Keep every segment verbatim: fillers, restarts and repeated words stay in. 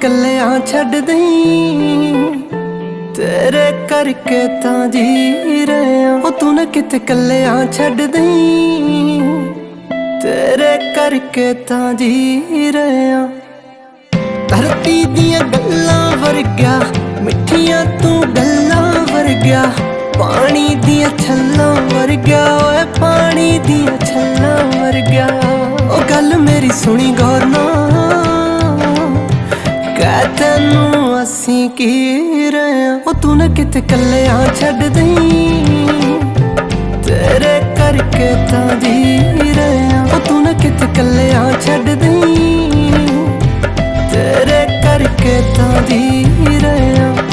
कल्लियां छड्ड दई, तेरे करके तां जी रहे ओ तू ना किते कल्लियां छड्ड दई, तेरे करके तां जी रहे। धरती दियां गल्लां वर्ग्या मिठियां तू गल्लां वर्ग्या, पानी दियां छल्लां वर्ग्या, ओए पानी दियां छल्लां वर्ग्या। ओ गल मेरी सुनी गौर नाल, कह तैनू असीं की रहे ओ तू ना किते कल्लियां छड्ड दई, तेरे करके तां जी रहे ओ तू ना किते कल्लियां छड्ड दई, तेरे करके तां जी रहे।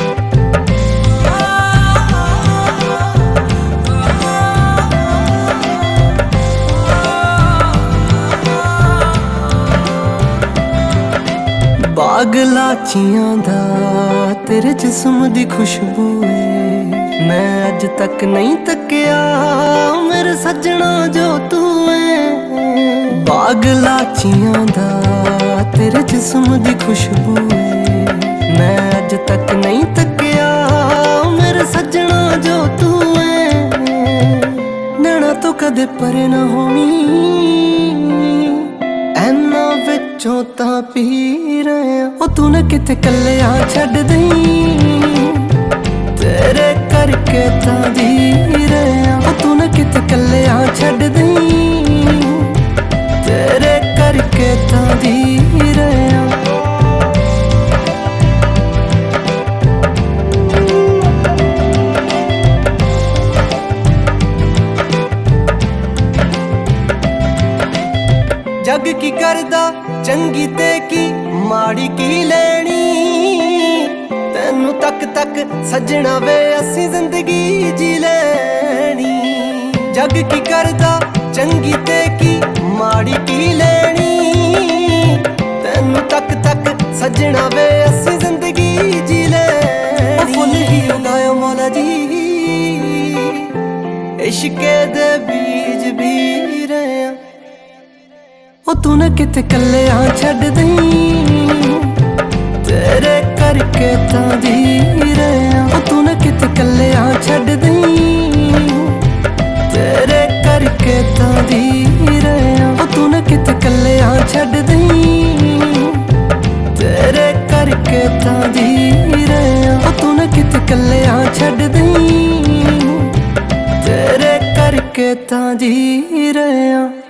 बाग लाचियां दा तेरे जिस्म दी खुशबू है, मैं अज तक नहीं तकिया मेरे सजना जो तू है। बाग लाचियां दा तेरे जिस्म दी खुशबू है, मैं अज तक नहीं तकिया मेरे सजना जो तू है। नैना तो कदे परे ना होनी, ऐना विचों तां पी रहे ओ तू ना किते कल्लियां छड्ड दई, तेरे करके तां जी रहे ओ तू ना किते कल्लियां छड्ड दई, तेरे करके तां जी रहे। जग की करदा चंगी ते की माड़ी की लेनी, तैनू तक तक सजना वे असी जिंदगी जी लेनी। जग की करदा चंगी ते की माड़ी की लेनी, तैनू तक तक सजना वे असी जिंदगी जी लेनी। फुल ही उगाया मौला जी इश्के दे बीज भी रहे ओ तू ना किते कल्लियां छड्ड दई, तेरे करके तां जी रहे ओ तू ना किते कल्लियां छड्ड दई, तेरे करके तां जी रहे ओ तू ना किते कल्लियां छड्ड दई, तेरे करके तां जी रहे ओ तू ना किते कल्लियां छड्ड दई, तेरे करके तां जी रहे।